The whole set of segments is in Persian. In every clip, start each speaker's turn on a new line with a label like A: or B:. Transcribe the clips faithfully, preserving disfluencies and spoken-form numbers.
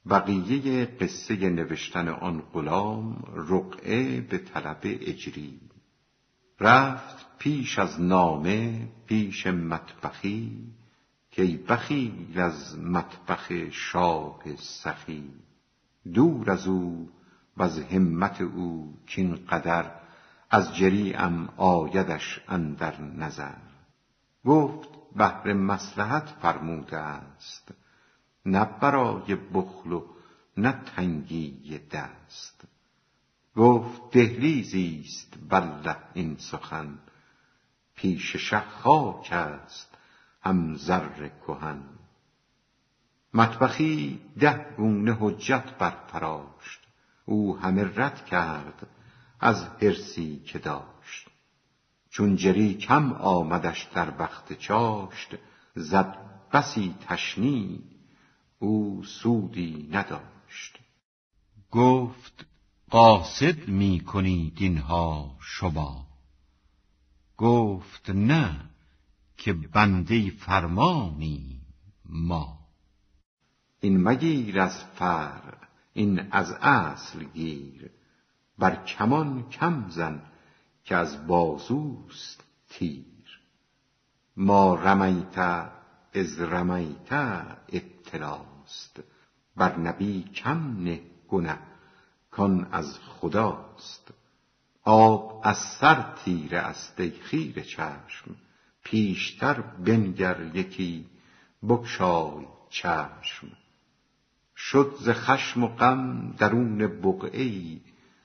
A: بقیه قصه نوشتن آن غلام رقعه به طلب اجری. رفت پیش از نامه پیش مطبخی، که ای بخیل از مطبخ شاه سخی. دور از او و از همت او کین قدر، از جریعم آیدش اندر نظر. گفت بهر مصلحت فرموده است، نه برای بخل و نه تنگی دست. گفت دهلیزیست والله این سخن، پیش شه خاک است هم زر کهن. مطبخی ده گونه حجت برفراشت، او همه رد کرد از حرصی که داشت. چون جری کم آمدش در وقت چاشت، زد بسی تشنیع او سودی نداشت.
B: گفت قاصد می کنید اینها شما؟ گفت نه، که بنده فرمانی ما.
A: این مگیر از فرع، این از اصل گیر، بر کمان کم زن که از بازوست تیر. ما رمیت از رمیت ابتلاست، بر نبی کم نه گنه کان از خداست. آب از سر تیره است ای خیره چشم، پیشتر بنگر یکی بگشای چشم. شد ز خشم و غم درون بقعه‌ای،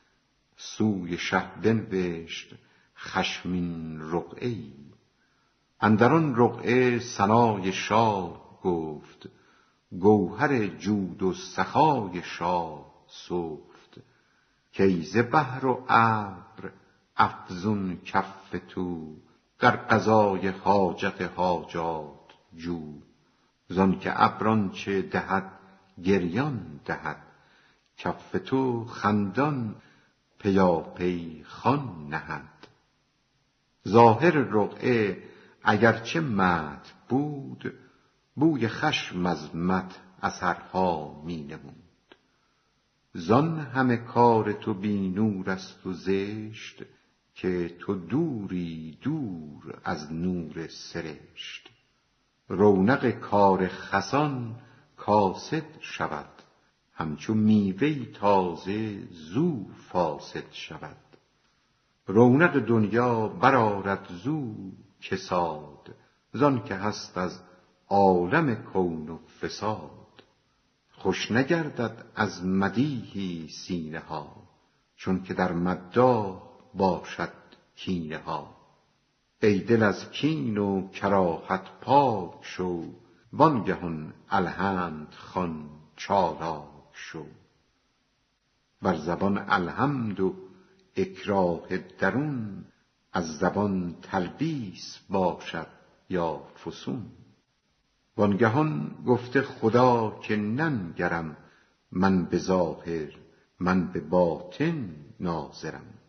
A: سوی شه بنوشت خشمین رقعه‌ای. اندران رقعه ثنای شاه گفت، گوهر جود و سخای شاه سفت. کای ز بحر و ابر افزون کف تو، در قضای حاجت حاجات جو. زان که ابر آنچه دهد گریان دهد، کف تو خندان پیاپی خوان نهد. ظاهر رقعه اگرچه مدح بود، بوی خشم از مدح اثرها می نمود. زان همه کار تو بی نور است و زشت، که تو دوری دور از نور سرشت. رونق کار خسان کاسد شود، همچو میوه تازه زو فاسد شود. رونق دنیا برآرد زو کساد، زان که هست از عالم کون و فساد. خوش نگردد از مدیحی سینه ها، چون که در مداح باشد کینه ها. ای دل از کین و کراهت پاک شو، وانگهان الحمد خوان چالاک شو. بر زبان الحمد و اکراه درون، از زبان تلبیس باشد یا فسون. وانگهان گفته خدا که ننگرم، من به ظاهر من به باطن ناظرم.